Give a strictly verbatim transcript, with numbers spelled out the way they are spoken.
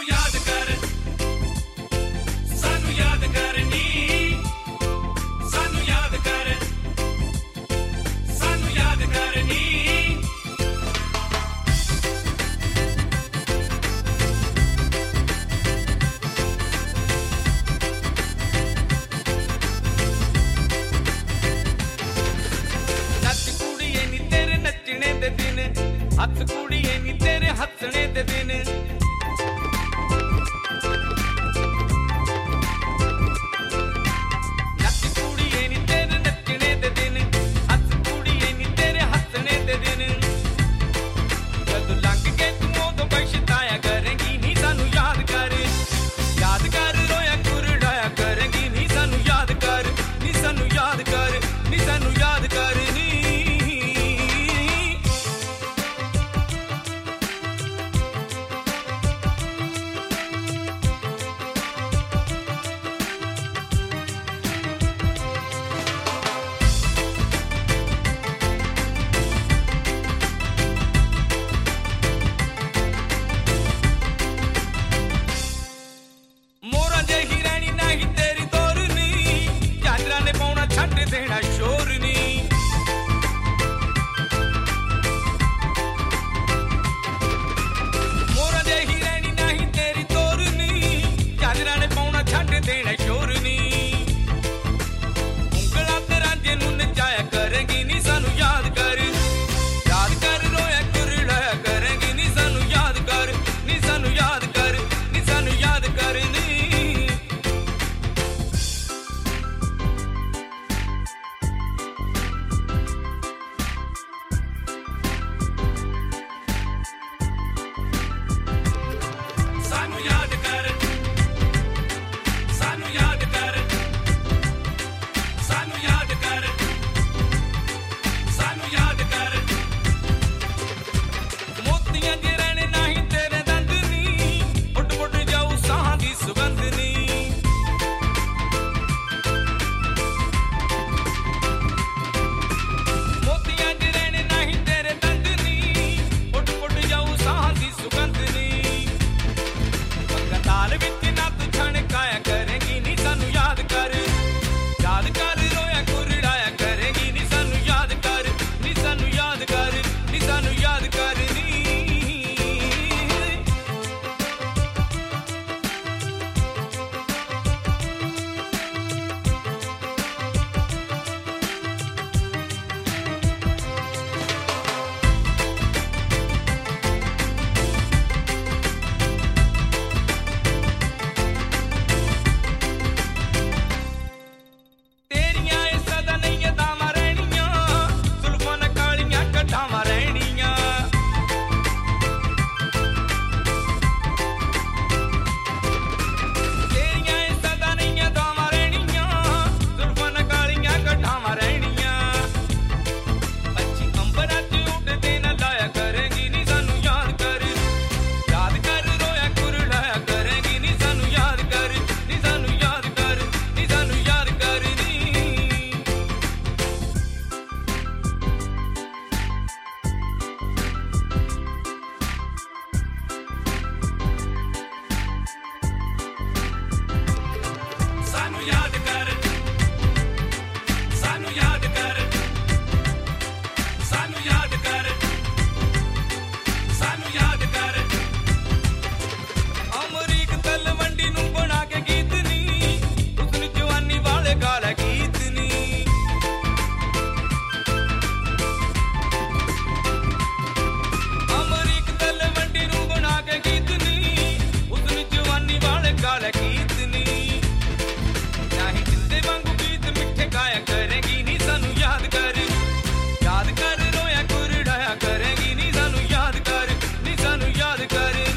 याद कर सानू याद कर नी सानू याद कर सानू याद कर नी नच कुड़िए नी तेरे नचने दे दिन हथ कुड़िए नी तेरे हसने दे दिन नच कुड़िए नी तेरे नचने दे दिन हथ कुड़िए नी तेरे हसने दे दिन जद लंघ के तू उदों पछताया करेंगी नी सानू याद कर याद कर रोया कुरड़ाया करेंगी नी सानू याद कर नी सानू याद कर नी सानू याद कर नी मोरा जही रहनी नहीं तेरी तोरनी चादरा ने पाउना छट देना शोरनी मोरा जही रहनी नहीं तेरी तोरनी चादरा ने पाउना छट देना शोरनी उंगला तेरा जिनू नचाया करेंगी नी सानू याद कर याद कर रोया कुरड़ाया करेंगी नी सानू याद कर नी सानू याद कर नी सानू याद कर नी सानू याद कर सानू याद कर सानू याद कर सानू याद कर मोतियां दे रहने नहीं तेरे दंद नी उठ उठ जाऊ साहां दी सुगंध नी मोतियां दे रहने नहीं तेरे दंद नी उठ उठ जाऊ साहां दी सुगंध नी ताल विच ना तू छणकाया करेंगी नी सानू याद कर याद कर रोया कुरड़ाया करेंगी नी सानू याद कर नी सानू याद कर नी सानू याद कर नी तेरियां ए सदा नहीं दावां रहनियां सुल्फां न कालियां कढावां रहनियां तेरियां ए सदा नहीं दावां रहनियां सुल्फां न कालियां कढावां रहनियां अच्छी अंबरां च उड़दे न लाया करेंगी नी सानू याद कर याद कर रोया कुरड़ाया करेंगी नी सानू याद कर नी सानू याद कर नी सानू याद कर नी सानू याद कर सानू याद कर सानू याद कर सानू याद कर अमरीक तलवंडी नू बना के गीत नी उसनु जवानी वाले गाला गीत नी अमरीक तलवंडी नू बना के गीत नी उसनु जवानी वाले गाला गीत नी नहीं जिंदे वांगू गीत मिठे गाया करेंगी नी सानू याद कर याद कर रोया कुरड़ाया करेंगी नी सानू याद कर नी सानू याद कर